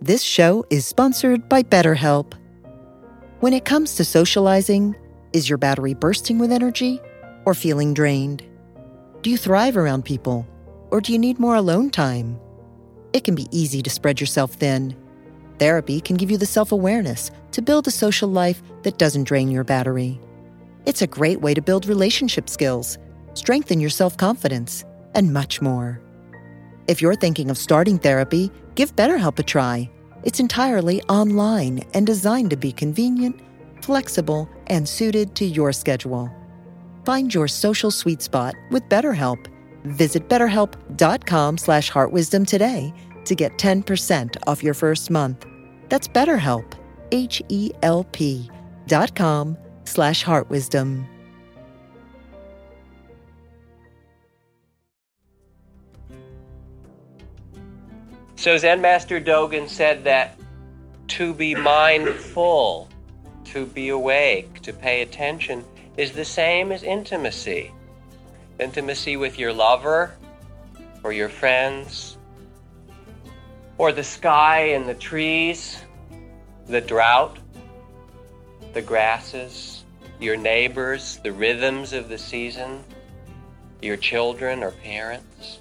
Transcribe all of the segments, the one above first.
This show is sponsored by BetterHelp. When it comes to socializing, is your battery bursting with energy or feeling drained? Do you thrive around people, or do you need more alone time? It can be easy to spread yourself thin. Therapy can give you the self-awareness to build a social life that doesn't drain your battery. It's a great way to build relationship skills, strengthen your self-confidence, and much more. If you're thinking of starting therapy, give BetterHelp a try. It's entirely online and designed to be convenient, flexible, and suited to your schedule. Find your social sweet spot with BetterHelp. Visit BetterHelp.com/heartwisdom today to get 10% off your first month. That's BetterHelp, HELP.com/heartwisdom. So Zen Master Dogen said that to be mindful, to be awake, to pay attention is the same as intimacy. Intimacy with your lover, or your friends, or the sky and the trees, the drought, the grasses, your neighbors, the rhythms of the season, your children or parents.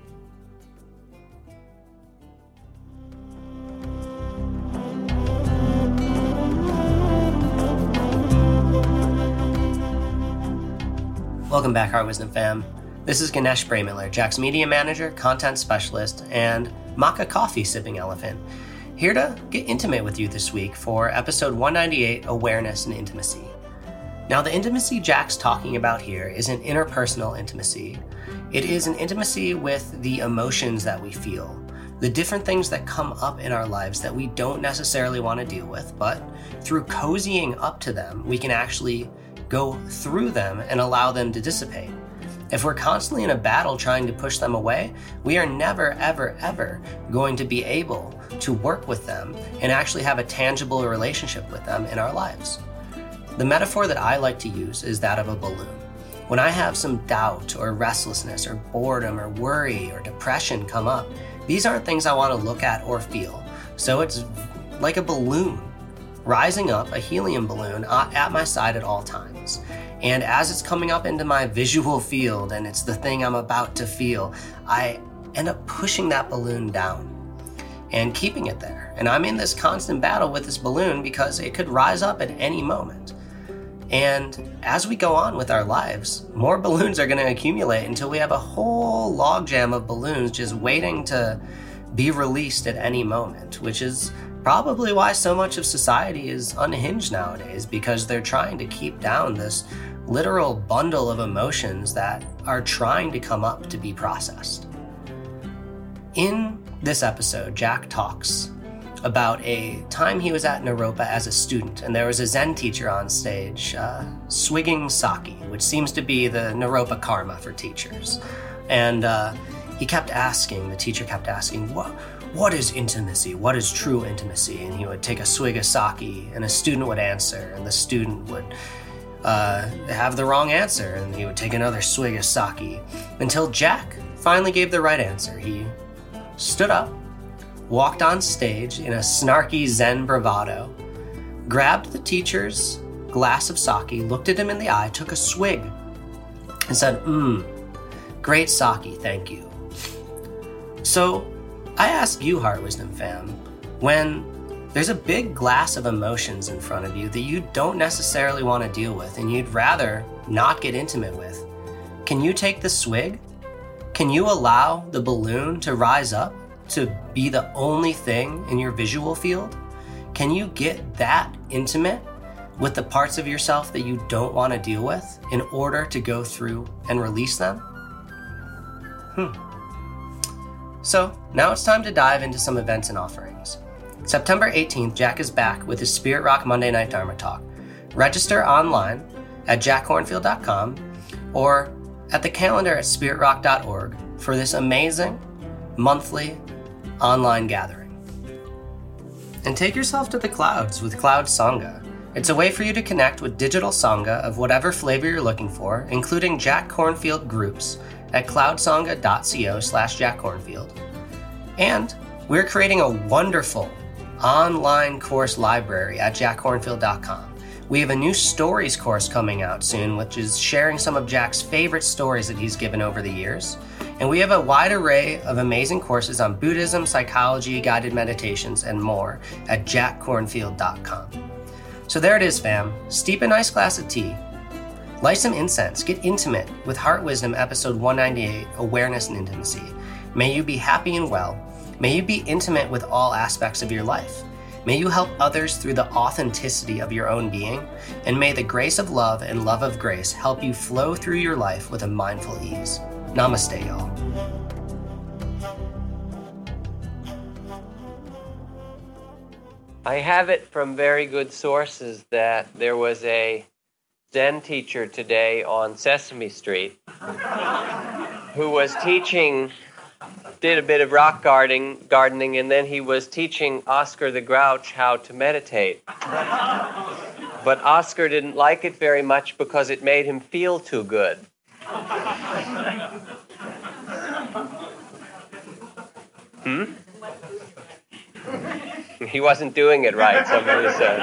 Welcome back, Heart Wisdom fam. This is Ganesh Bremiller, Jack's media manager, content specialist, and maca coffee sipping elephant, here to get intimate with you this week for episode 198, Awareness and Intimacy. Now, the intimacy Jack's talking about here is an interpersonal intimacy. It is an intimacy with the emotions that we feel, the different things that come up in our lives that we don't necessarily want to deal with, but through cozying up to them, we can actually go through them and allow them to dissipate. If we're constantly in a battle trying to push them away, we are never, ever, ever going to be able to work with them and actually have a tangible relationship with them in our lives. The metaphor that I like to use is that of a balloon. When I have some doubt or restlessness or boredom or worry or depression come up, these aren't things I want to look at or feel. So it's like a balloon rising up, a helium balloon at my side at all times. And as it's coming up into my visual field and it's the thing I'm about to feel, I end up pushing that balloon down and keeping it there. And I'm in this constant battle with this balloon because it could rise up at any moment. And as we go on with our lives, more balloons are going to accumulate until we have a whole logjam of balloons just waiting to be released at any moment, which is probably why so much of society is unhinged nowadays, because they're trying to keep down this literal bundle of emotions that are trying to come up to be processed. In this episode, Jack talks about a time he was at Naropa as a student, and there was a Zen teacher on stage, swigging sake, which seems to be the Naropa karma for teachers. And the teacher kept asking, what is intimacy? What is true intimacy? And he would take a swig of sake, and a student would answer, and the student would have the wrong answer, and he would take another swig of sake, until Jack finally gave the right answer. He stood up, walked on stage in a snarky Zen bravado, grabbed the teacher's glass of sake, looked at him in the eye, took a swig, and said, great sake, thank you. So, I ask you, Heart Wisdom fam, when there's a big glass of emotions in front of you that you don't necessarily want to deal with and you'd rather not get intimate with, can you take the swig? Can you allow the balloon to rise up to be the only thing in your visual field? Can you get that intimate with the parts of yourself that you don't want to deal with in order to go through and release them? So now it's time to dive into some events and offerings. September 18th, Jack is back with his Spirit Rock Monday Night Dharma Talk. Register online at jackhornfield.com or at the calendar at spiritrock.org for this amazing monthly online gathering. And take yourself to the clouds with Cloud Sangha. It's a way for you to connect with digital Sangha of whatever flavor you're looking for, including Jack Kornfield groups at cloudsangha.co/jackkornfield. And we're creating a wonderful online course library at jackhornfield.com. We have a new stories course coming out soon, which is sharing some of Jack's favorite stories that he's given over the years. And we have a wide array of amazing courses on Buddhism, psychology, guided meditations, and more at jackcornfield.com. So there it is, fam. Steep a nice glass of tea. Light some incense. Get intimate with Heart Wisdom, episode 198, Awareness and Intimacy. May you be happy and well. May you be intimate with all aspects of your life. May you help others through the authenticity of your own being, and may the grace of love and love of grace help you flow through your life with a mindful ease. Namaste, y'all. I have it from very good sources that there was a Zen teacher today on Sesame Street who was teaching, did a bit of rock gardening, and then he was teaching Oscar the Grouch how to meditate. But Oscar didn't like it very much because it made him feel too good. He wasn't doing it right, somebody said.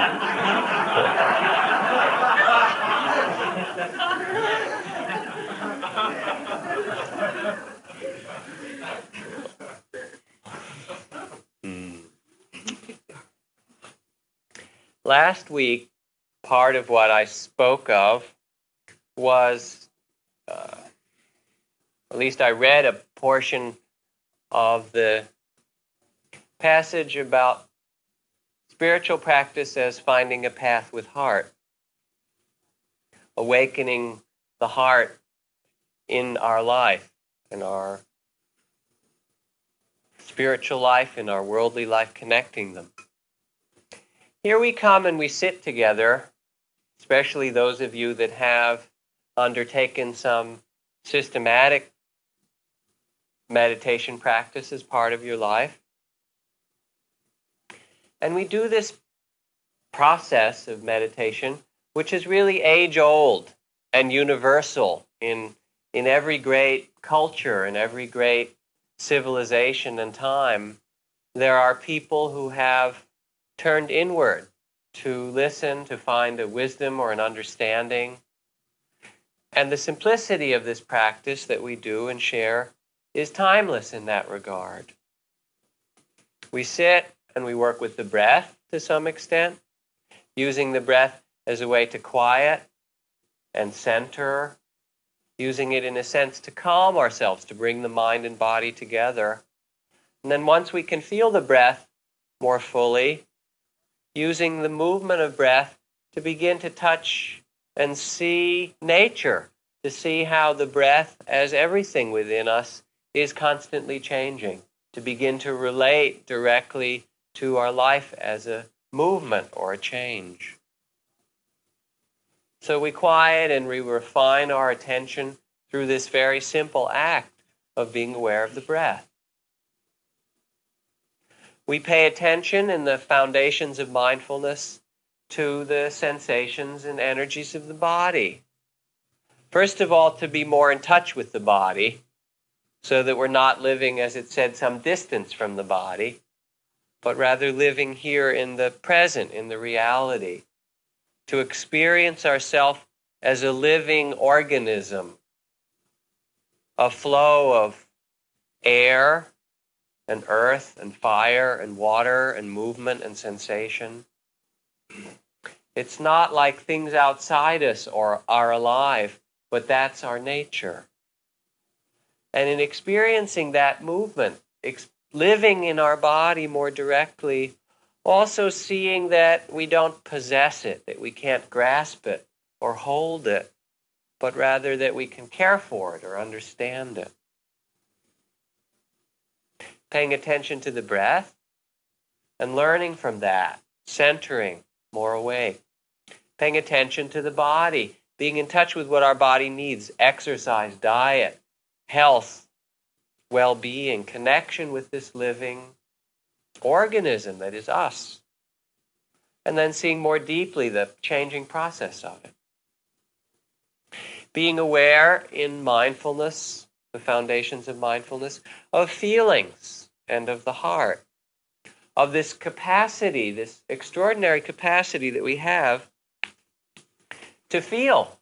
Last week, part of what I spoke of was, at least I read a portion of the passage about spiritual practice as finding a path with heart, awakening the heart in our life, in our spiritual life, in our worldly life, connecting them. Here we come and we sit together, especially those of you that have undertaken some systematic meditation practice as part of your life. And we do this process of meditation, which is really age-old and universal in every great culture, in every great civilization and time. There are people who have turned inward to listen, to find a wisdom or an understanding. And the simplicity of this practice that we do and share is timeless in that regard. We sit and we work with the breath to some extent, using the breath as a way to quiet and center, using it in a sense to calm ourselves, to bring the mind and body together. And then once we can feel the breath more fully, using the movement of breath to begin to touch and see nature, to see how the breath, as everything within us, is constantly changing, to begin to relate directly to our life as a movement or a change. So we quiet and we refine our attention through this very simple act of being aware of the breath. We pay attention in the foundations of mindfulness to the sensations and energies of the body. First of all, to be more in touch with the body, so that we're not living, as it said, some distance from the body, but rather living here in the present, in the reality, to experience ourselves as a living organism, a flow of air and earth and fire and water and movement and sensation. It's not like things outside us or are alive, but that's our nature. And in experiencing that movement, living in our body more directly, also seeing that we don't possess it, that we can't grasp it or hold it, but rather that we can care for it or understand it. Paying attention to the breath and learning from that, centering, more awake. Paying attention to the body, being in touch with what our body needs, exercise, diet, health, well-being, connection with this living organism that is us. And then seeing more deeply the changing process of it. Being aware in mindfulness, the foundations of mindfulness, of feelings and of the heart. of this capacity, this extraordinary capacity that we have to feel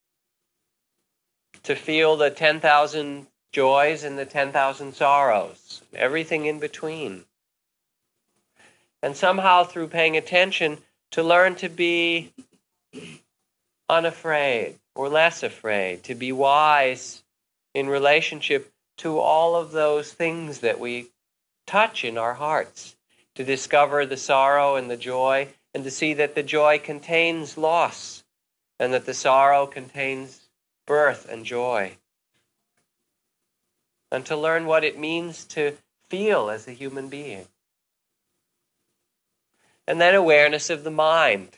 the 10,000 joys and the 10,000 sorrows, everything in between. And somehow through paying attention to learn to be unafraid or less afraid, to be wise in relationship to all of those things that we touch in our hearts, to discover the sorrow and the joy, and to see that the joy contains loss and that the sorrow contains birth and joy. And to learn what it means to feel as a human being. And then awareness of the mind.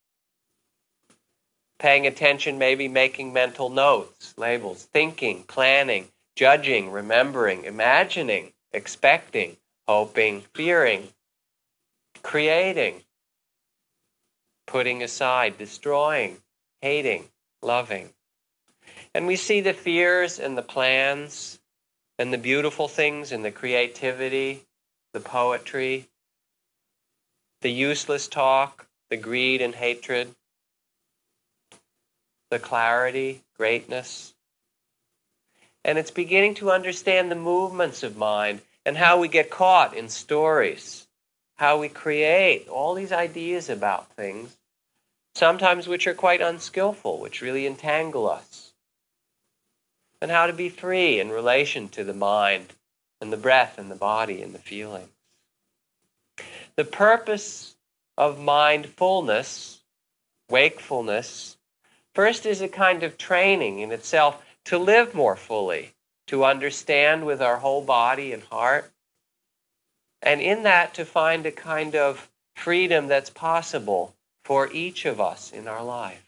Paying attention, maybe making mental notes, labels, thinking, planning, judging, remembering, imagining, expecting, hoping, fearing, creating, putting aside, destroying, hating, loving. And we see the fears and the plans and the beautiful things and the creativity, the poetry, the useless talk, the greed and hatred, the clarity, greatness. And it's beginning to understand the movements of mind and how we get caught in stories, how we create all these ideas about things, sometimes which are quite unskillful, which really entangle us. And how to be free in relation to the mind and the breath and the body and the feelings. The purpose of mindfulness, wakefulness, first is a kind of training in itself to live more fully, to understand with our whole body and heart, and in that to find a kind of freedom that's possible for each of us in our life.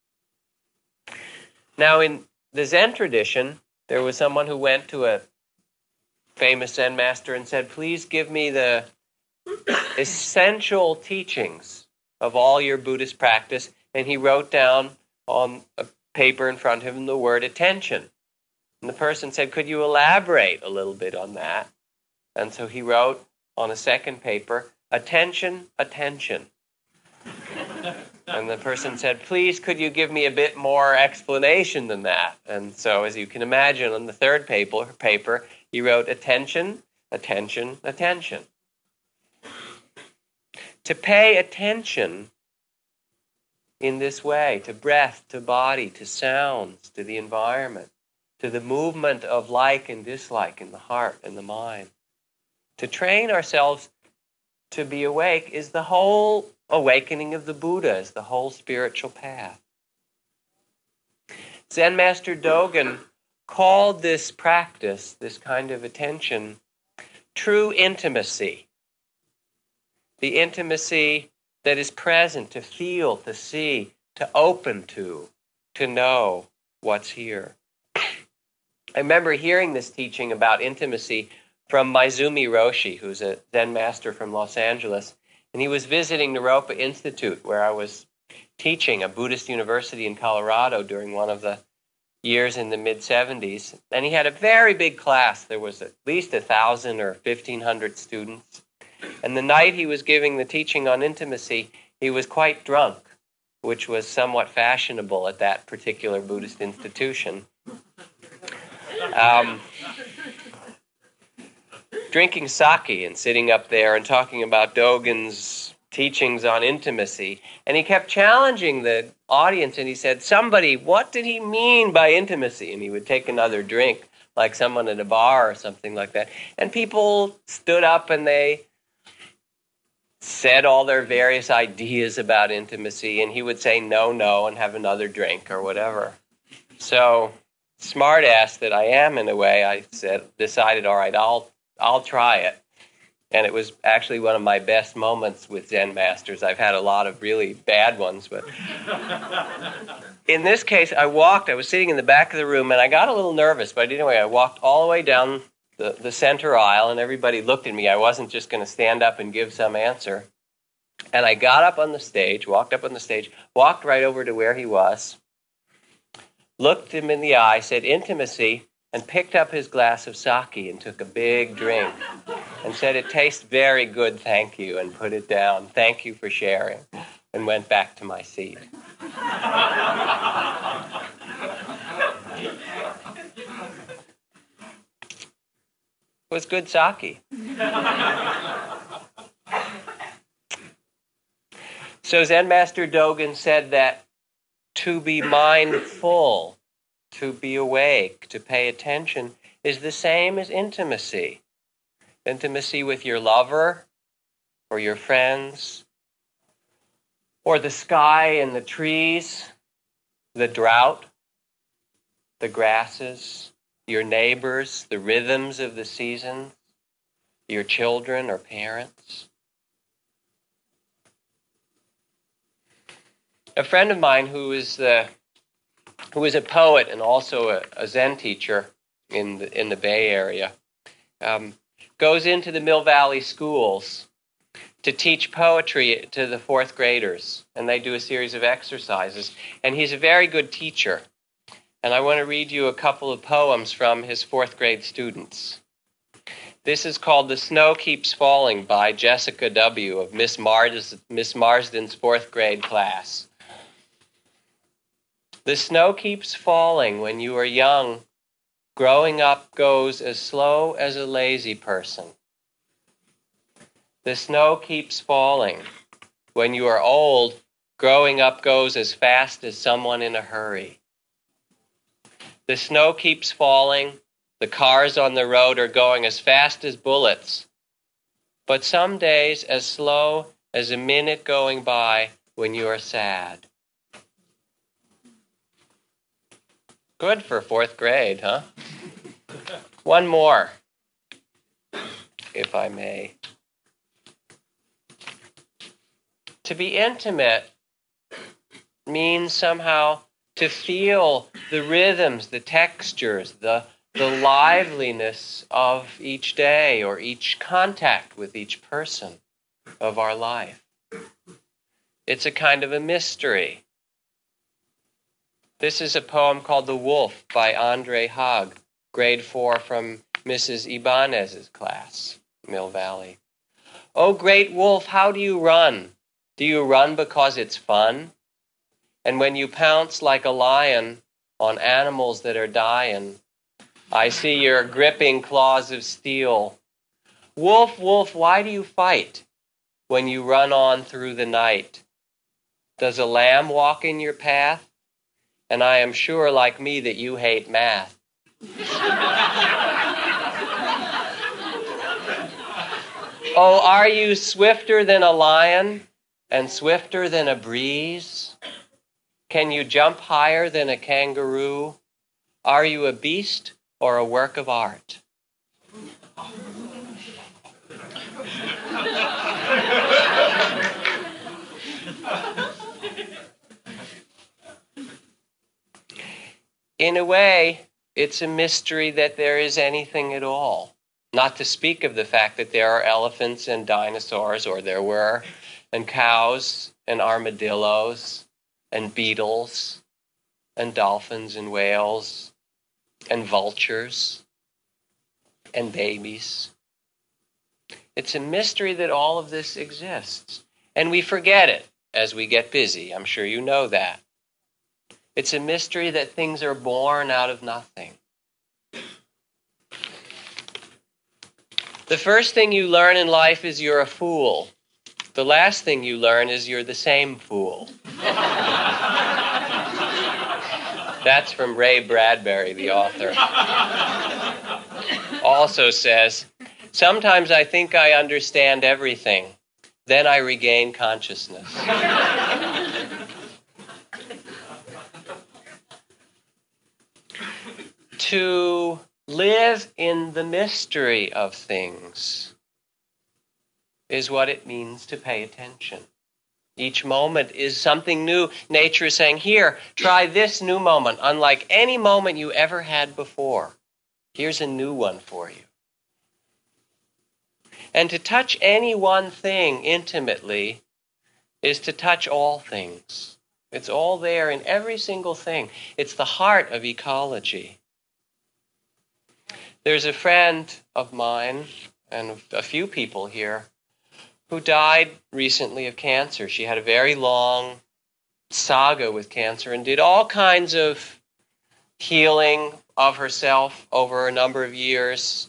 Now, in the Zen tradition, there was someone who went to a famous Zen master and said, "Please give me the essential teachings of all your Buddhist practice." And he wrote down on a paper in front of him the word attention. And the person said, "Could you elaborate a little bit on that?" And so he wrote on a second paper, "Attention, attention." And the person said, "Please, could you give me a bit more explanation than that?" And so, as you can imagine, on the third paper, he wrote, "Attention, attention, attention." To pay attention in this way, to breath, to body, to sounds, to the environment, to the movement of like and dislike in the heart and the mind. To train ourselves to be awake is the whole awakening of the Buddha, is the whole spiritual path. Zen Master Dogen called this practice, this kind of attention, true intimacy. The intimacy that is present, to feel, to see, to open to know what's here. I remember hearing this teaching about intimacy from Maizumi Roshi, who's a Zen master from Los Angeles. And he was visiting Naropa Institute, where I was teaching, a Buddhist university in Colorado during one of the years in the mid-'70s. And he had a very big class. There was at least 1,000 or 1,500 students. And the night he was giving the teaching on intimacy, he was quite drunk, which was somewhat fashionable at that particular Buddhist institution. Drinking sake and sitting up there and talking about Dogen's teachings on intimacy. And he kept challenging the audience, and he said, "Somebody, what did he mean by intimacy?" And he would take another drink, like someone at a bar or something like that. And people stood up and they said all their various ideas about intimacy, and he would say no, and have another drink or whatever. So, smart ass that I am in a way, I decided, all right, I'll try it. And it was actually one of my best moments with Zen masters. I've had a lot of really bad ones, but in this case, I was sitting in the back of the room, and I got a little nervous, but anyway, I walked all the way down the center aisle, and everybody looked at me. I wasn't just going to stand up and give some answer. And I got up on the stage, walked right over to where he was, looked him in the eye, said, "Intimacy," and picked up his glass of sake and took a big drink and said, "It tastes very good, thank you," and put it down. "Thank you for sharing," and went back to my seat. It was good sake. So Zen Master Dogen said that to be mindful, to be awake, to pay attention, is the same as intimacy. Intimacy with your lover, or your friends, or the sky and the trees, the drought, the grasses, your neighbors, the rhythms of the seasons, your children or parents. A friend of mine who is a poet and also a Zen teacher in the Bay Area goes into the Mill Valley schools to teach poetry to the fourth graders, and they do a series of exercises. And he's a very good teacher. And I want to read you a couple of poems from his fourth grade students. This is called "The Snow Keeps Falling" by Jessica W. of Miss Marsden's fourth grade class. The snow keeps falling when you are young. Growing up goes as slow as a lazy person. The snow keeps falling. When you are old, growing up goes as fast as someone in a hurry. The snow keeps falling. The cars on the road are going as fast as bullets, but some days as slow as a minute going by when you are sad. Good for fourth grade, huh? One more, if I may. To be intimate means somehow to feel the rhythms, the textures, the liveliness of each day or each contact with each person of our life. It's a kind of a mystery. This is a poem called "The Wolf" by Andre Haag, grade 4 from Mrs. Ibanez's class, Mill Valley. "Oh, great wolf, how do you run? Do you run because it's fun? And when you pounce like a lion on animals that are dying, I see your gripping claws of steel. Wolf, wolf, why do you fight when you run on through the night? Does a lamb walk in your path? And I am sure, like me, that you hate math. Oh, are you swifter than a lion and swifter than a breeze? Can you jump higher than a kangaroo? Are you a beast or a work of art?" In a way, it's a mystery that there is anything at all. Not to speak of the fact that there are elephants and dinosaurs, or there were, and cows and armadillos and beetles and dolphins and whales and vultures and babies. It's a mystery that all of this exists. And we forget it as we get busy. I'm sure you know that. It's a mystery that things are born out of nothing. The first thing you learn in life is you're a fool. The last thing you learn is you're the same fool. That's from Ray Bradbury, the author. Also says, "Sometimes I think I understand everything. Then I regain consciousness." To live in the mystery of things is what it means to pay attention. Each moment is something new. Nature is saying, "Here, try this new moment, unlike any moment you ever had before. Here's a new one for you." And to touch any one thing intimately is to touch all things. It's all there in every single thing. It's the heart of ecology. There's a friend of mine, and a few people here, who died recently of cancer. She had a very long saga with cancer and did all kinds of healing of herself over a number of years,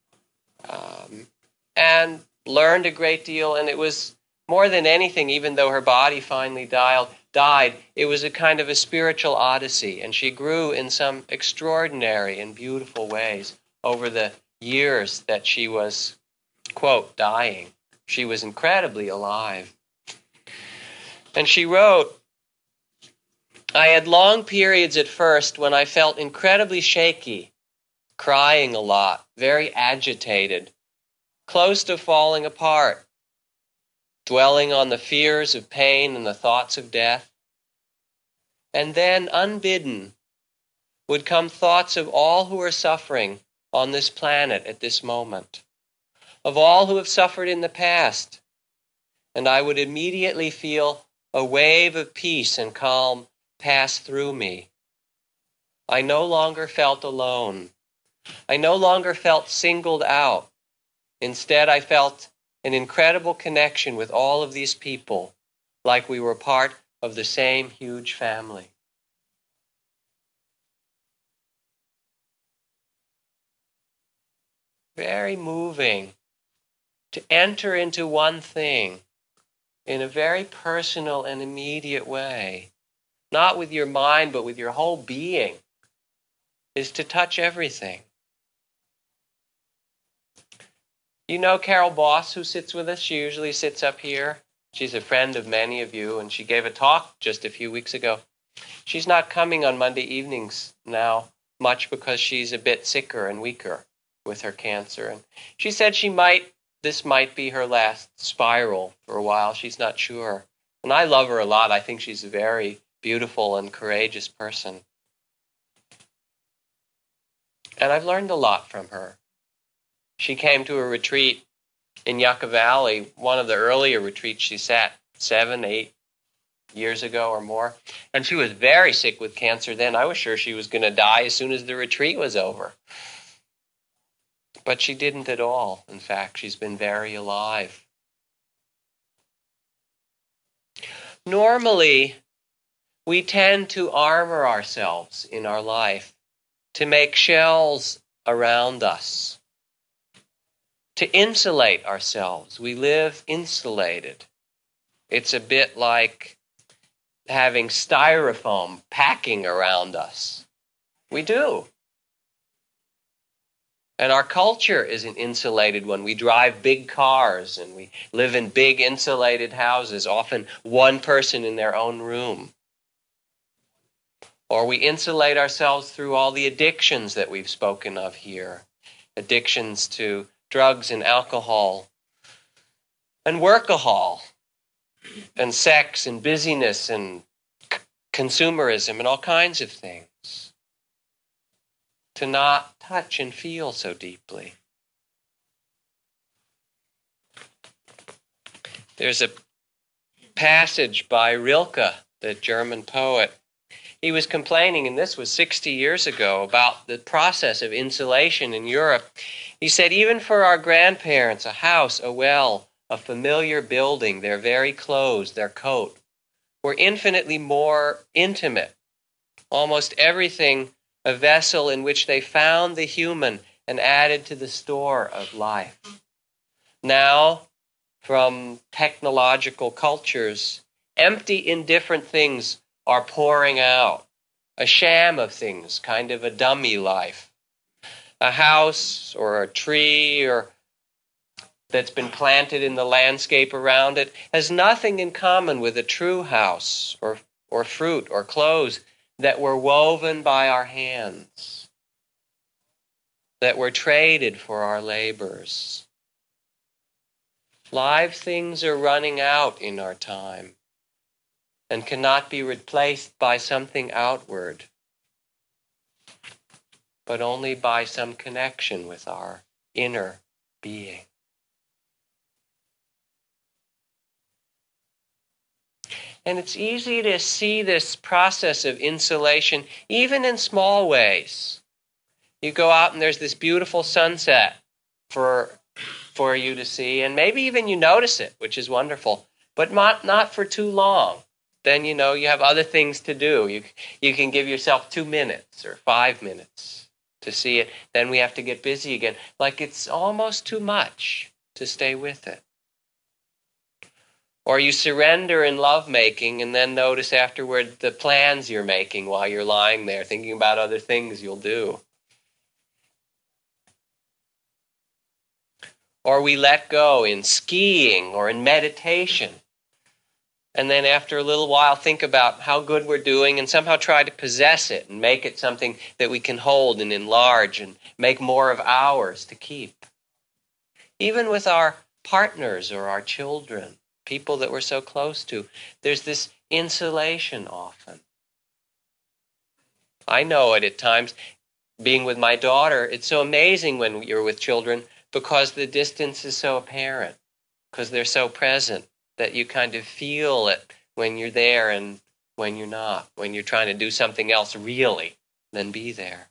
and learned a great deal. And it was more than anything, even though her body finally died, it was a kind of a spiritual odyssey. And she grew in some extraordinary and beautiful ways over the years that she was, quote, dying. She was incredibly alive. And she wrote, "I had long periods at first when I felt incredibly shaky, crying a lot, very agitated, close to falling apart, dwelling on the fears of pain and the thoughts of death. And then, unbidden, would come thoughts of all who are suffering on this planet at this moment, of all who have suffered in the past, and I would immediately feel a wave of peace and calm pass through me. I no longer felt alone. I no longer felt singled out. Instead, I felt an incredible connection with all of these people, like we were part of the same huge family." Very moving to enter into one thing in a very personal and immediate way, not with your mind, but with your whole being, is to touch everything. You know Carol Boss, who sits with us? She usually sits up here. She's a friend of many of you, and she gave a talk just a few weeks ago. She's not coming on Monday evenings now much because she's a bit sicker and weaker with her cancer. And she said this might be her last spiral for a while. She's not sure. And I love her a lot. I think she's a very beautiful and courageous person. And I've learned a lot from her. She came to a retreat in Yucca Valley, one of the earlier retreats she sat 7, 8 years ago or more. And she was very sick with cancer then. I was sure she was going to die as soon as the retreat was over. But she didn't at all. In fact, she's been very alive. Normally, we tend to armor ourselves in our life, to make shells around us, to insulate ourselves. We live insulated. It's a bit like having styrofoam packing around us. We do. And our culture isn't insulated when we drive big cars and we live in big insulated houses, often one person in their own room. Or we insulate ourselves through all the addictions that we've spoken of here. Addictions to drugs and alcohol and workahol and sex and busyness and consumerism and all kinds of things. To not touch and feel so deeply. There's a passage by Rilke, the German poet. He was complaining, and this was 60 years ago, about the process of insulation in Europe. He said, even for our grandparents, a house, a well, a familiar building, their very clothes, their coat, were infinitely more intimate. Almost everything a vessel in which they found the human and added to the store of life. Now, from technological cultures, empty, indifferent things are pouring out. A sham of things, kind of a dummy life. A house or a tree or that's been planted in the landscape around it has nothing in common with a true house or fruit or clothes that were woven by our hands, that were traded for our labors. Live things are running out in our time and cannot be replaced by something outward, but only by some connection with our inner being. And it's easy to see this process of insulation, even in small ways. You go out and there's this beautiful sunset for you to see, and maybe even you notice it, which is wonderful, but not for too long. Then you have other things to do. You can give yourself 2 minutes or 5 minutes to see it. Then we have to get busy again. Like it's almost too much to stay with it. Or you surrender in lovemaking and then notice afterward the plans you're making while you're lying there thinking about other things you'll do. Or we let go in skiing or in meditation. And then after a little while think about how good we're doing and somehow try to possess it and make it something that we can hold and enlarge and make more of ours to keep. Even with our partners or our children, people that we're so close to, there's this insulation often. I know it at times. Being with my daughter, it's so amazing when you're with children because the distance is so apparent, because they're so present that you kind of feel it when you're there and when you're not, when you're trying to do something else really than be there.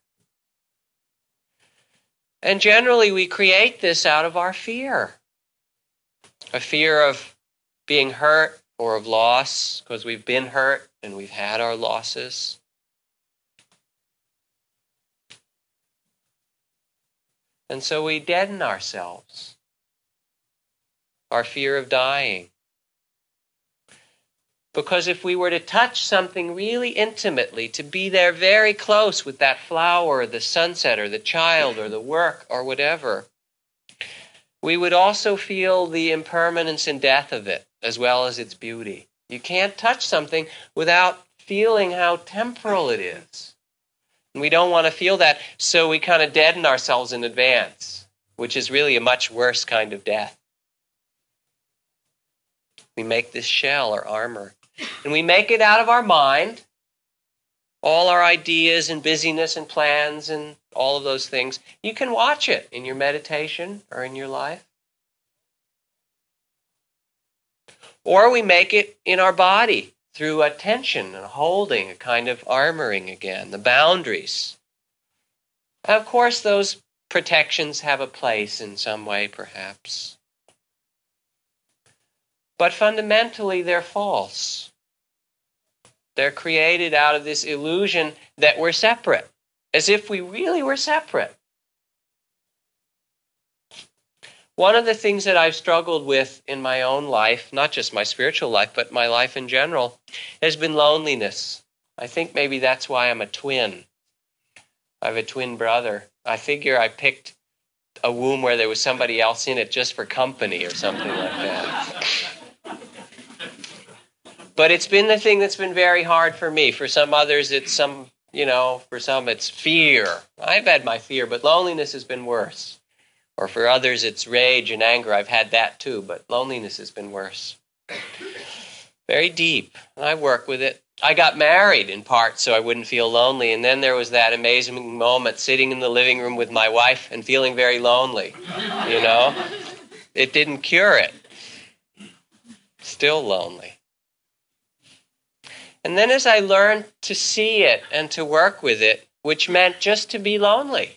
And generally we create this out of our fear. A fear of being hurt or of loss, because we've been hurt and we've had our losses. And so we deaden ourselves. Our fear of dying. Because if we were to touch something really intimately, to be there very close with that flower or the sunset or the child or the work or whatever, we would also feel the impermanence and death of it as well as its beauty. You can't touch something without feeling how temporal it is. And we don't want to feel that, so we kind of deaden ourselves in advance, which is really a much worse kind of death. We make this shell or armor. And we make it out of our mind, all our ideas and busyness and plans and all of those things. You can watch it in your meditation or in your life. Or we make it in our body through a tension and holding, a kind of armoring again, the boundaries. And of course, those protections have a place in some way, perhaps. But fundamentally, they're false. They're created out of this illusion that we're separate, as if we really were separate. One of the things that I've struggled with in my own life, not just my spiritual life, but my life in general, has been loneliness. I think maybe that's why I'm a twin. I have a twin brother. I figure I picked a womb where there was somebody else in it just for company or something like that. But it's been the thing that's been very hard for me. For some others, it's for some it's fear. I've had my fear, but loneliness has been worse. Or for others, it's rage and anger. I've had that too, but loneliness has been worse. Very deep. And I work with it. I got married in part so I wouldn't feel lonely. And then there was that amazing moment sitting in the living room with my wife and feeling very lonely. It didn't cure it. Still lonely. And then as I learned to see it and to work with it, which meant just to be lonely,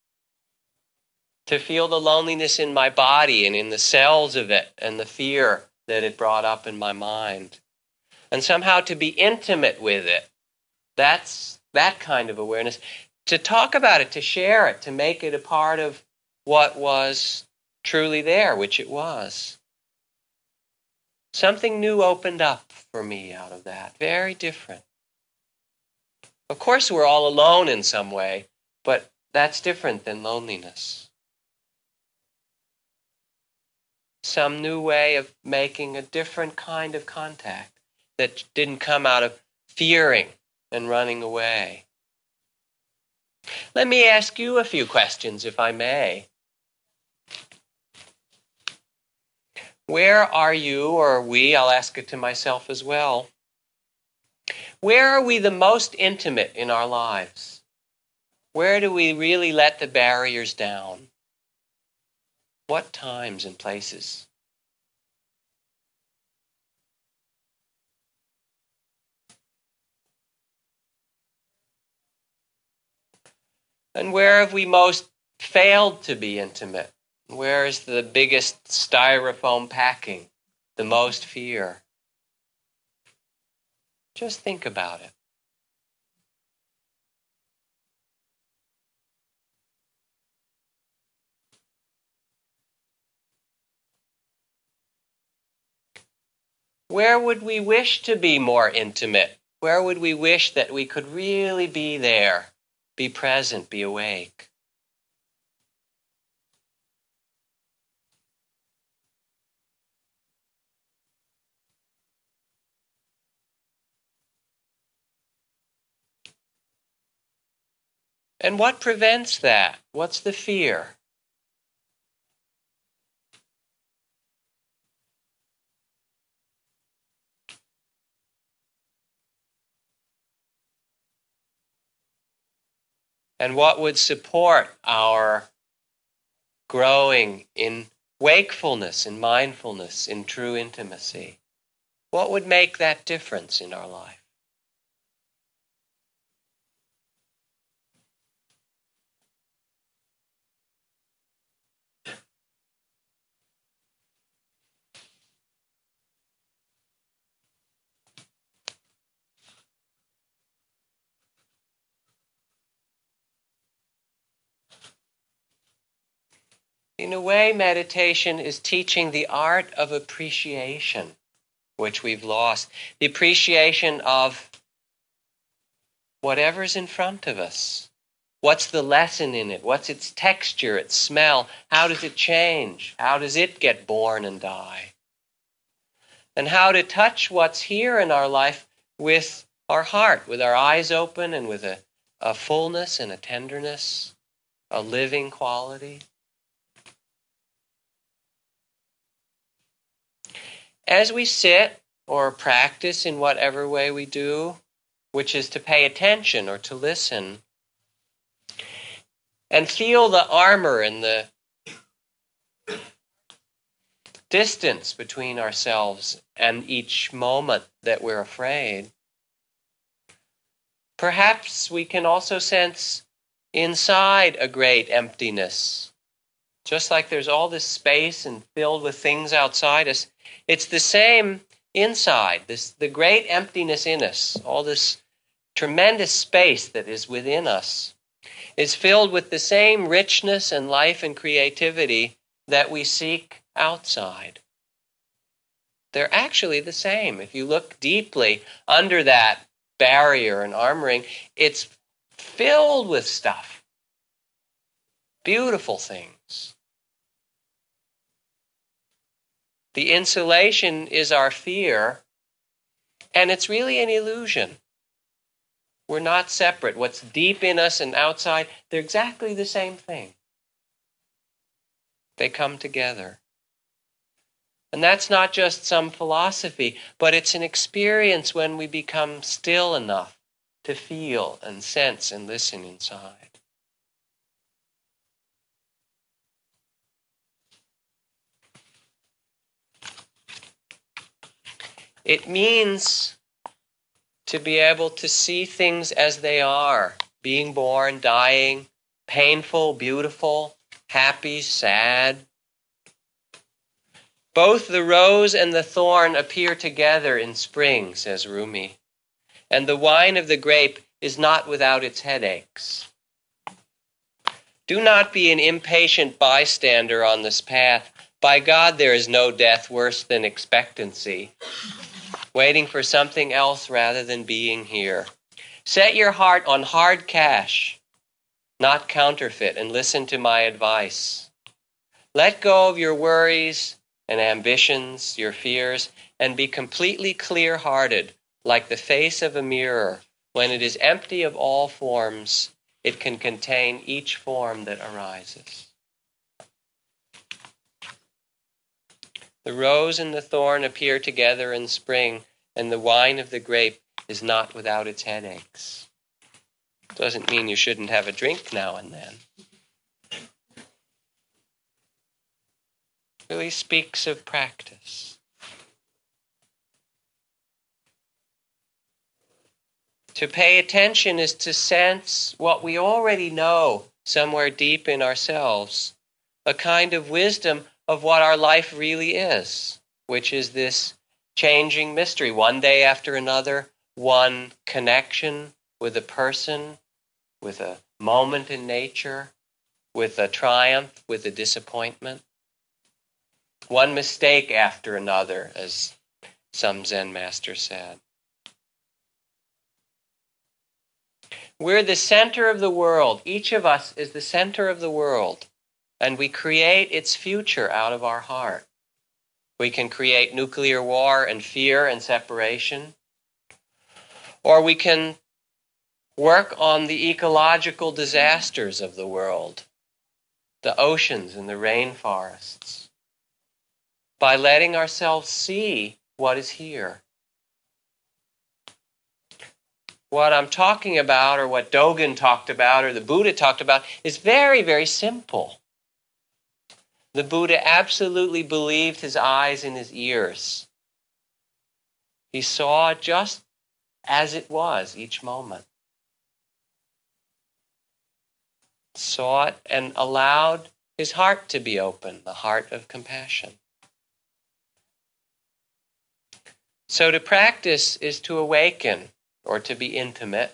to feel the loneliness in my body and in the cells of it and the fear that it brought up in my mind, and somehow to be intimate with it, that's that kind of awareness. To talk about it, to share it, to make it a part of what was truly there, which it was. Something new opened up for me out of that. Very different. Of course, we're all alone in some way, but that's different than loneliness. Some new way of making a different kind of contact that didn't come out of fearing and running away. Let me ask you a few questions, if I may. Where are you, or we, I'll ask it to myself as well, where are we the most intimate in our lives? Where do we really let the barriers down? What times and places? And where have we most failed to be intimate? Where is the biggest styrofoam packing, the most fear? Just think about it. Where would we wish to be more intimate? Where would we wish that we could really be there, be present, be awake? And what prevents that? What's the fear? And what would support our growing in wakefulness, in mindfulness, in true intimacy? What would make that difference in our life? In a way, meditation is teaching the art of appreciation, which we've lost. The appreciation of whatever's in front of us. What's the lesson in it? What's its texture, its smell? How does it change? How does it get born and die? And how to touch what's here in our life with our heart, with our eyes open and with a fullness and a tenderness, a living quality. As we sit or practice in whatever way we do, which is to pay attention or to listen, and feel the armor and the distance between ourselves and each moment that we're afraid, perhaps we can also sense inside a great emptiness. Just like there's all this space and filled with things outside us, it's the same inside, the great emptiness in us, all this tremendous space that is within us, is filled with the same richness and life and creativity that we seek outside. They're actually the same. If you look deeply under that barrier and armoring, it's filled with stuff, beautiful things. The insulation is our fear, and it's really an illusion. We're not separate. What's deep in us and outside, they're exactly the same thing. They come together. And that's not just some philosophy, but it's an experience when we become still enough to feel and sense and listen inside. It means to be able to see things as they are, being born, dying, painful, beautiful, happy, sad. Both the rose and the thorn appear together in spring, says Rumi, and the wine of the grape is not without its headaches. Do not be an impatient bystander on this path. By God, there is no death worse than expectancy, waiting for something else rather than being here. Set your heart on hard cash, not counterfeit, and listen to my advice. Let go of your worries and ambitions, your fears, and be completely clear-hearted, like the face of a mirror. When it is empty of all forms, it can contain each form that arises. The rose and the thorn appear together in spring, and the wine of the grape is not without its headaches. Doesn't mean you shouldn't have a drink now and then. Really speaks of practice. To pay attention is to sense what we already know somewhere deep in ourselves, a kind of wisdom of what our life really is, which is this changing mystery, one day after another, one connection with a person, with a moment in nature, with a triumph, with a disappointment. One mistake after another, as some Zen master said. We're the center of the world. Each of us is the center of the world, and we create its future out of our heart. We can create nuclear war and fear and separation, or we can work on the ecological disasters of the world, the oceans and the rainforests, by letting ourselves see what is here. What I'm talking about, or what Dogen talked about, or the Buddha talked about, is very, very simple. The Buddha absolutely believed his eyes and his ears. He saw just as it was each moment. Saw it and allowed his heart to be open, the heart of compassion. So to practice is to awaken, or to be intimate,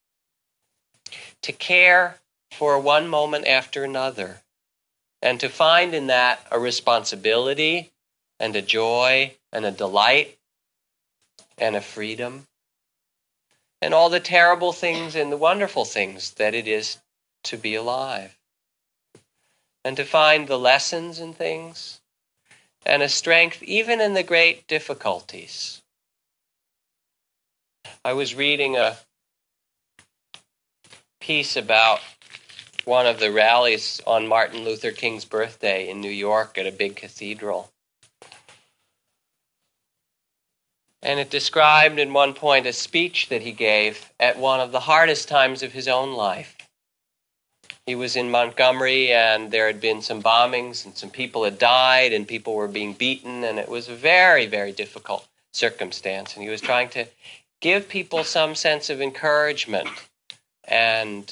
to care for one moment after another, and to find in that a responsibility and a joy and a delight and a freedom, and all the terrible things and the wonderful things that it is to be alive, and to find the lessons in things and a strength even in the great difficulties. I was reading a piece about one of the rallies on Martin Luther King's birthday in New York at a big cathedral. And it described in one point a speech that he gave at one of the hardest times of his own life. He was in Montgomery, and there had been some bombings, and some people had died, and people were being beaten, and it was a very, very difficult circumstance. And he was trying to give people some sense of encouragement and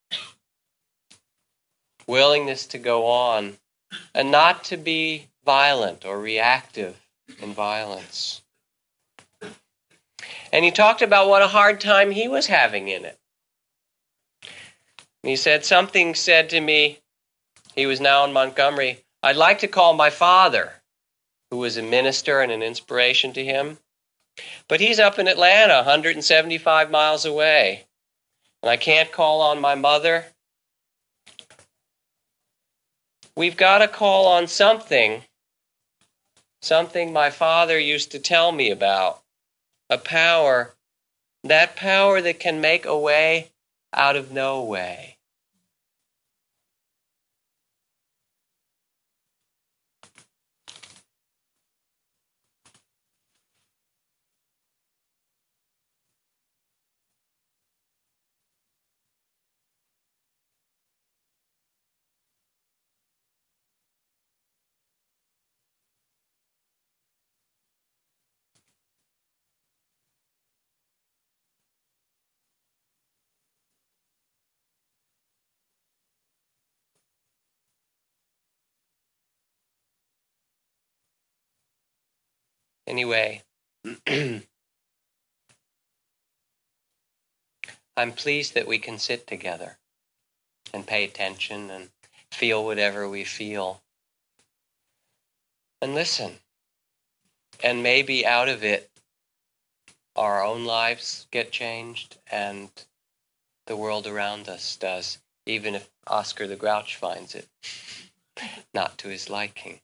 willingness to go on, and not to be violent or reactive in violence. And he talked about what a hard time he was having in it. And he said, something said to me, he was now in Montgomery, I'd like to call my father, who was a minister and an inspiration to him, but he's up in Atlanta, 175 miles away, and I can't call on my mother. We've got to call on something my father used to tell me about, a power, that power that can make a way out of no way. Anyway, I'm pleased that we can sit together and pay attention and feel whatever we feel and listen. And maybe out of it, our own lives get changed and the world around us does, even if Oscar the Grouch finds it not to his liking.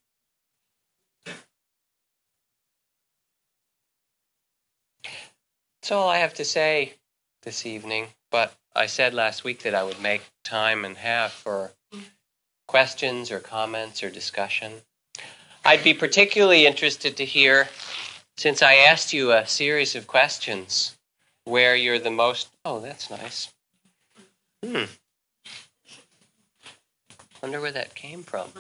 That's all I have to say this evening, but I said last week that I would make time and half for questions or comments or discussion. I'd be particularly interested to hear, since I asked you a series of questions, where you're the most... Oh, that's nice. Wonder where that came from.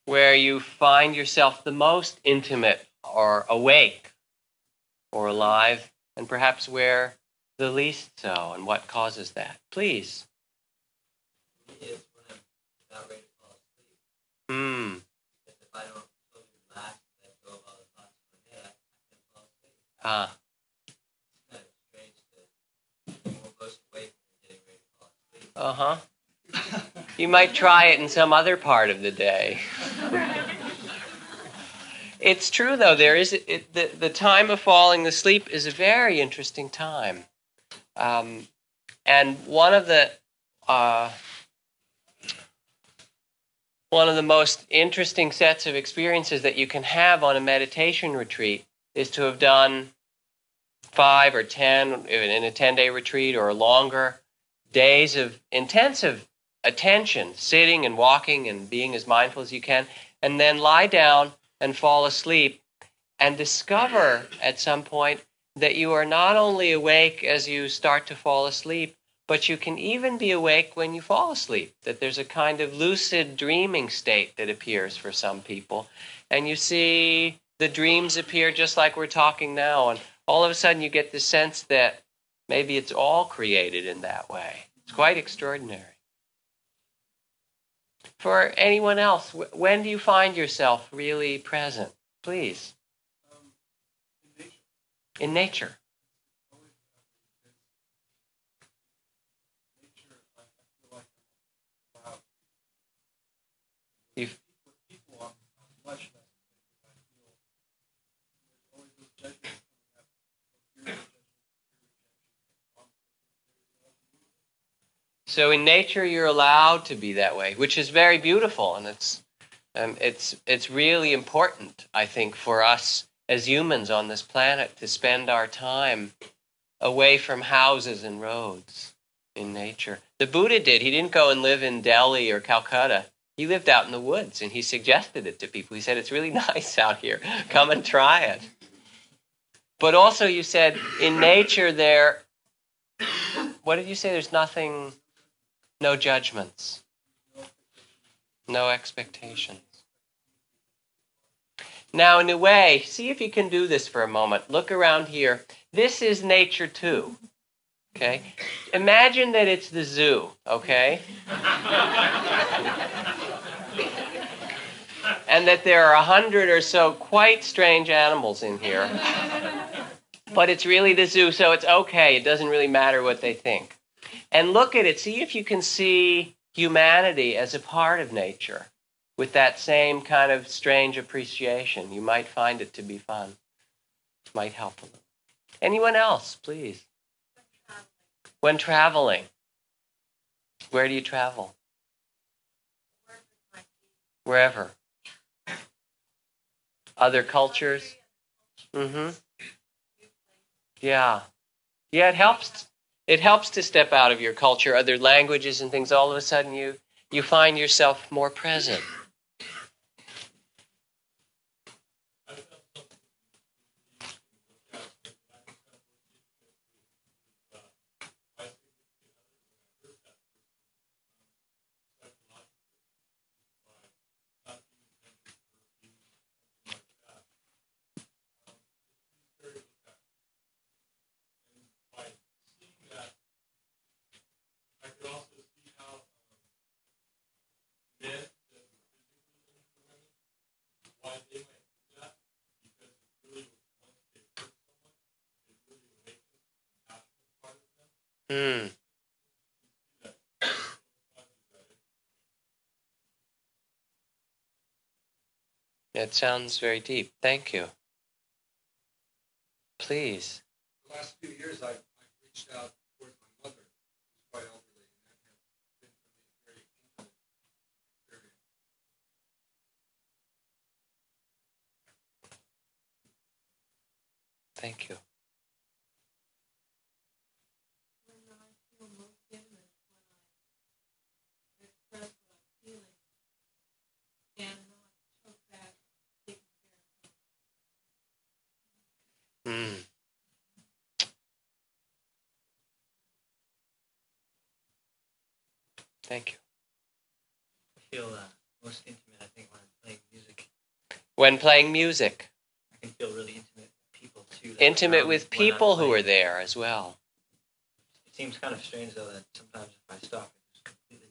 where you find yourself the most intimate or awake or alive, and perhaps where the least so, and what causes that? Please. For me, it's when I'm not ready to fall asleep. Because if I don't totally relax and let go of all the thoughts in my head, I can't fall asleep. It's kind of strange to be almost awake when you're getting ready to fall asleep. You might try it in some other part of the day. It's true, though. The time of falling asleep is a very interesting time. And one of the most interesting sets of experiences that you can have on a meditation retreat is to have done 5 or 10 in a 10-day retreat or longer days of intensive attention, sitting and walking and being as mindful as you can, and then lie down and fall asleep and discover at some point that you are not only awake as you start to fall asleep, but you can even be awake when you fall asleep, that there's a kind of lucid dreaming state that appears for some people. And you see the dreams appear just like we're talking now, and all of a sudden you get the sense that maybe it's all created in that way. It's quite extraordinary. For anyone else, when do you find yourself really present? Please. In nature. So in nature, you're allowed to be that way, which is very beautiful, and it's really important, I think, for us as humans on this planet to spend our time away from houses and roads in nature. The Buddha did. He didn't go and live in Delhi or Calcutta. He lived out in the woods, and he suggested it to people. He said, it's really nice out here. Come and try it. But also you said, in nature there, what did you say? There's nothing, no judgments, no expectations. Now, in a way, see if you can do this for a moment. Look around here. This is nature too, okay? Imagine that it's the zoo, okay? And that there are 100 or so quite strange animals in here. But it's really the zoo, so it's okay. It doesn't really matter what they think. And look at it. See if you can see humanity as a part of nature with that same kind of strange appreciation. You might find it to be fun. It might help a little. Anyone else, please? When traveling. Where do you travel? Wherever. Other cultures? Mm-hmm. Yeah. Yeah, it helps to step out of your culture, other languages and things. All of a sudden you find yourself more present. It sounds very deep. Thank you. Please. The last few years, I've reached out towards my mother, who's quite elderly, and that has been for me a very intimate experience. Thank you. When I feel most intimate, when I express what I'm feeling, and not choke back on taking care of someone. Thank you. I feel most intimate, I think, when I'm playing music. When playing music. I can feel really intimate with people too. Intimate with people who are there as well. It seems kind of strange though that sometimes if I stop, I just completely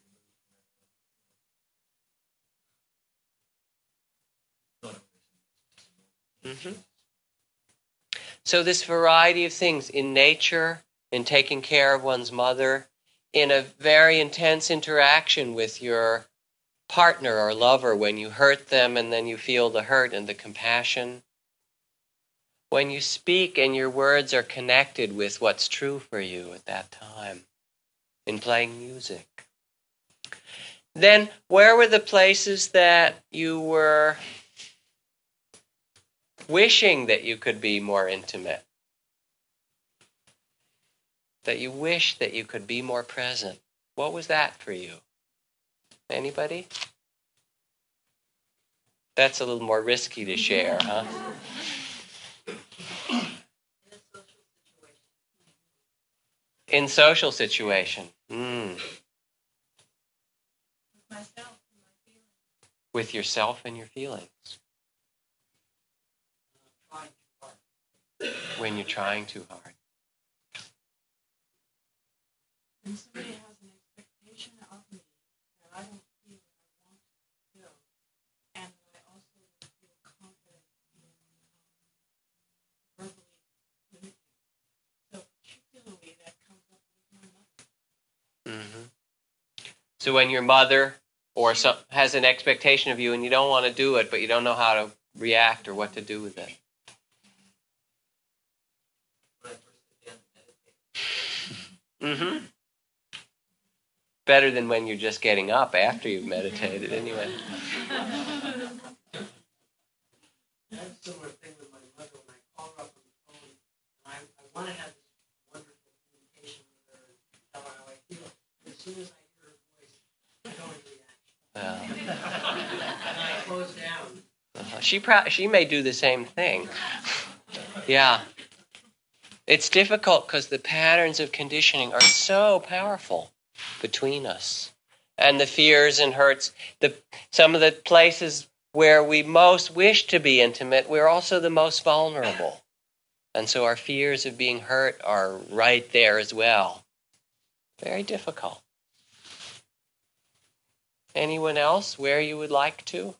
remove from everyone. So this variety of things in nature, in taking care of one's mother, in a very intense interaction with your partner or lover when you hurt them and then you feel the hurt and the compassion. When you speak and your words are connected with what's true for you at that time, in playing music. Then where were the places that you were wishing that you could be more intimate? That you wish that you could be more present? What was that for you? Anybody? That's a little more risky to share, huh? In social situation. With yourself and your feelings. When you're trying too hard. When somebody has an expectation of me that I don't feel that I want to fulfill, and that I also don't feel confident in verbally limiting. So particularly that comes up with my mother. So when your mother or has an expectation of you and you don't want to do it, but you don't know how to react or what to do with it. Better than when you're just getting up after you've meditated, anyway. I have a similar thing with my mother when I call her up on the phone, and I want to have this wonderful communication with her and tell her how I feel. As soon as I hear her voice, I go into reaction. And I close down. She may do the same thing. Yeah. It's difficult because the patterns of conditioning are so powerful between us. And the fears and hurts, some of the places where we most wish to be intimate, we're also the most vulnerable. And so our fears of being hurt are right there as well. Very difficult. Anyone else where you would like to?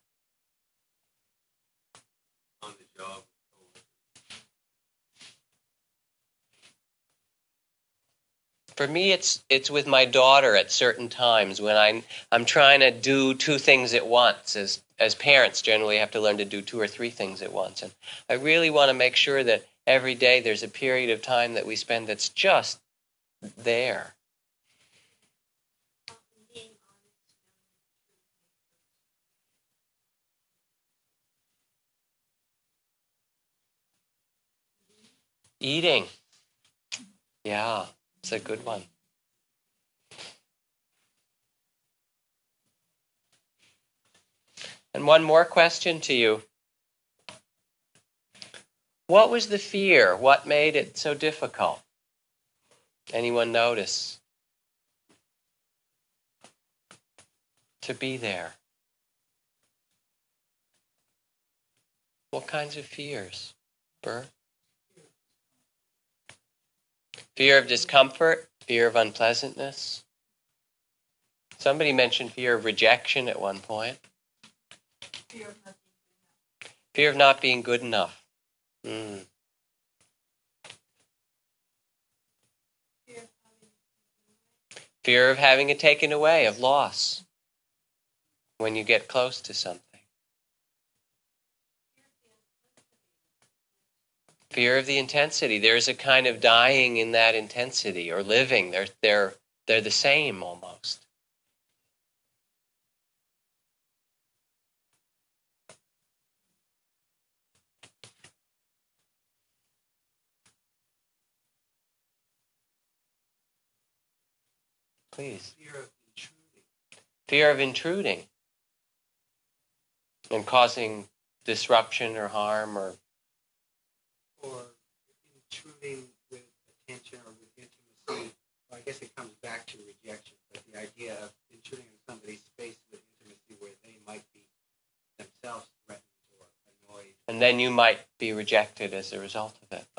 On the job. For me, it's with my daughter at certain times when I'm trying to do two things at once. As parents, generally have to learn to do two or three things at once. And I really want to make sure that every day there's a period of time that we spend that's just there. Eating. Yeah. It's a good one. And one more question to you. What was the fear? What made it so difficult? Anyone notice? To be there. What kinds of fears? Burr? Fear of discomfort, fear of unpleasantness. Somebody mentioned fear of rejection at one point. Fear of not being good enough. Fear of having it taken away, of loss, when you get close to something. Fear of the intensity. There's a kind of dying in that intensity, or living. They're the same almost. Please. Fear of intruding. And causing disruption or harm or intruding with attention or with intimacy. Well, I guess it comes back to rejection, but the idea of intruding in somebody's space with intimacy where they might be themselves And then you might be rejected as a result of it.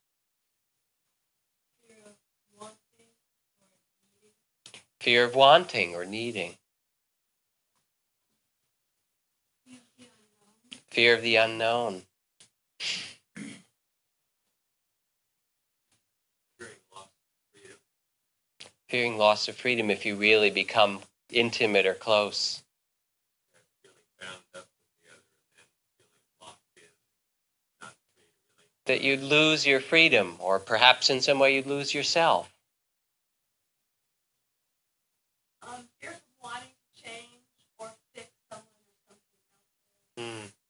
Fear of wanting or needing. Fear of the unknown. Fearing loss of freedom if you really become intimate or close. That you'd lose your freedom, or perhaps in some way you'd lose yourself. Fear of wanting to change or fix someone or something else.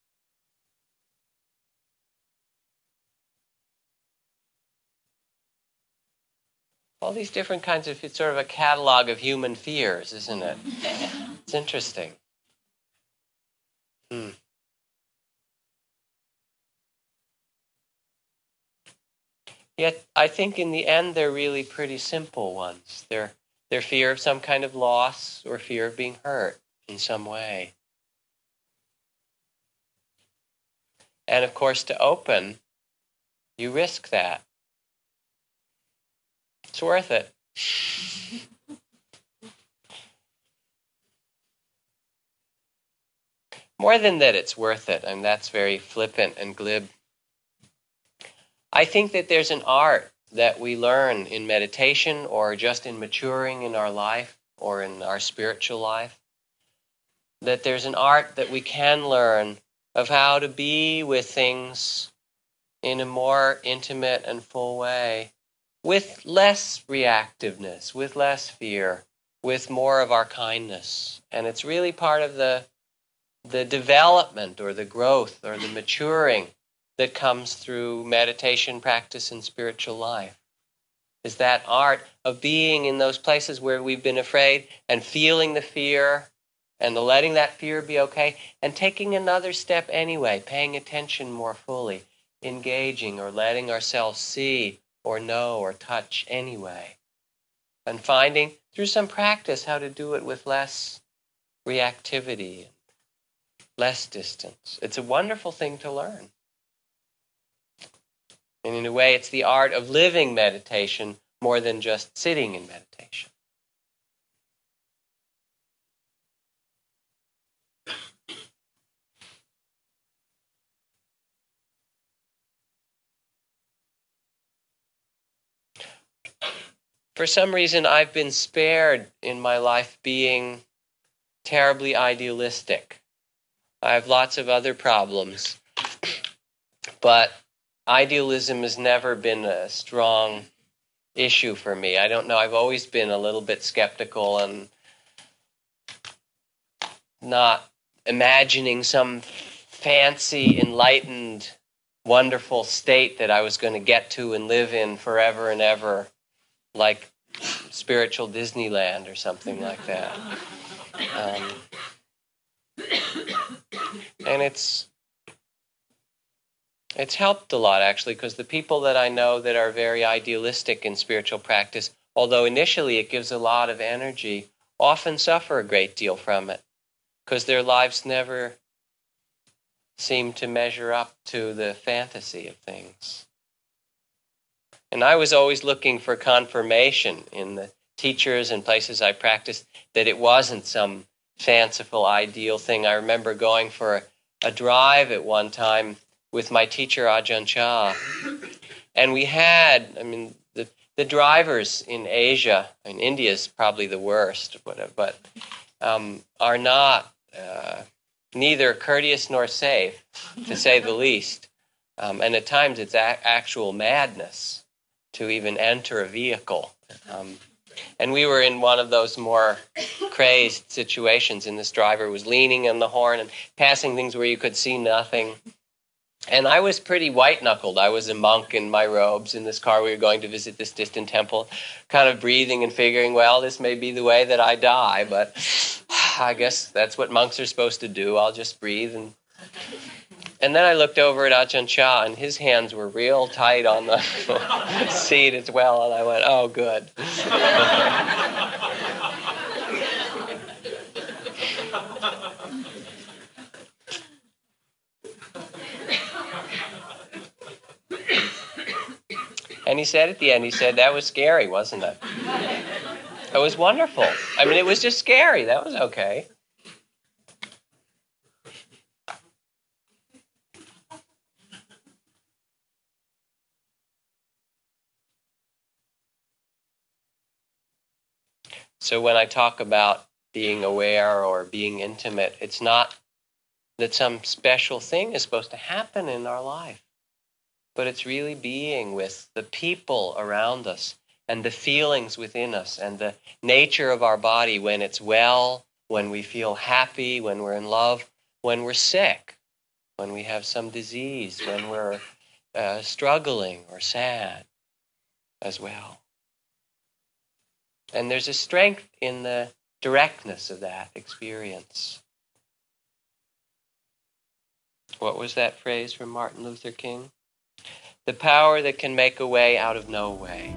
All these different kinds of, it's sort of a catalog of human fears, isn't it? It's interesting. Yet, I think in the end they're really pretty simple ones. They're fear of some kind of loss or fear of being hurt in some way. And of course, to open, you risk that. It's worth it. More than that, it's worth it, and that's very flippant and glib. I think that there's an art that we learn in meditation or just in maturing in our life or in our spiritual life. That there's an art that we can learn of how to be with things in a more intimate and full way, with less reactiveness, with less fear, with more of our kindness. And it's really part of the development or the growth or the maturing that comes through meditation practice and spiritual life. Is that art of being in those places where we've been afraid and feeling the fear and letting that fear be okay and taking another step anyway, paying attention more fully, engaging or letting ourselves see or know or touch anyway. And finding through some practice how to do it with less reactivity, less distance. It's a wonderful thing to learn. And in a way, it's the art of living meditation more than just sitting in meditation. For some reason, I've been spared in my life being terribly idealistic. I have lots of other problems, but idealism has never been a strong issue for me. I don't know, I've always been a little bit skeptical and not imagining some fancy, enlightened, wonderful state that I was going to get to and live in forever and ever, like spiritual Disneyland or something like that. And it's helped a lot, actually, because the people that I know that are very idealistic in spiritual practice, although initially it gives a lot of energy, often suffer a great deal from it, because their lives never seem to measure up to the fantasy of things. And I was always looking for confirmation in the teachers and places I practiced that it wasn't some fanciful, ideal thing. I remember going for a drive at one time with my teacher, Ajahn Chah. And we had, the drivers in Asia, and India's probably the worst, but are not neither courteous nor safe, to say the least. And at times it's actual madness to even enter a vehicle. And we were in one of those more crazed situations, and this driver was leaning on the horn and passing things where you could see nothing. And I was pretty white-knuckled. I was a monk in my robes in this car. We were going to visit this distant temple, kind of breathing and figuring, well, this may be the way that I die, but I guess that's what monks are supposed to do. I'll just breathe. And then I looked over at Ajahn Chah, and his hands were real tight on the seat as well, and I went, oh, good. And he said at the end, he said, that was scary, wasn't it? It was wonderful. I mean, it was just scary. That was okay. So when I talk about being aware or being intimate, it's not that some special thing is supposed to happen in our life, but it's really being with the people around us and the feelings within us and the nature of our body when it's well, when we feel happy, when we're in love, when we're sick, when we have some disease, when we're struggling or sad as well. And there's a strength in the directness of that experience. What was that phrase from Martin Luther King? The power that can make a way out of no way.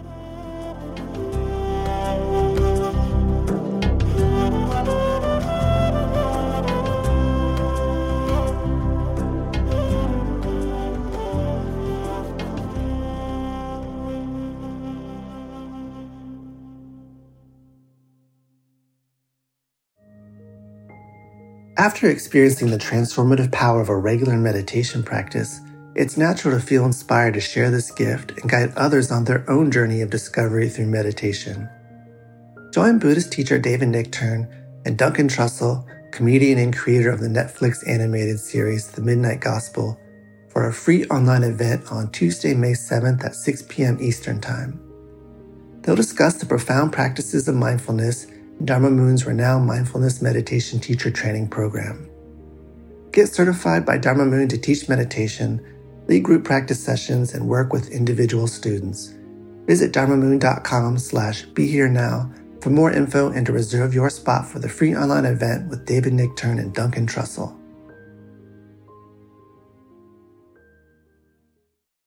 After experiencing the transformative power of a regular meditation practice, it's natural to feel inspired to share this gift and guide others on their own journey of discovery through meditation. Join Buddhist teacher David Nichtern and Duncan Trussell, comedian and creator of the Netflix animated series The Midnight Gospel, for a free online event on Tuesday, May 7th at 6 p.m. Eastern Time. They'll discuss the profound practices of mindfulness Dharma Moon's renowned mindfulness meditation teacher training program. Get certified by Dharma Moon to teach meditation, lead group practice sessions, and work with individual students. Visit dharmamoon.com/beherenow for more info and to reserve your spot for the free online event with David Nichtern and Duncan Trussell.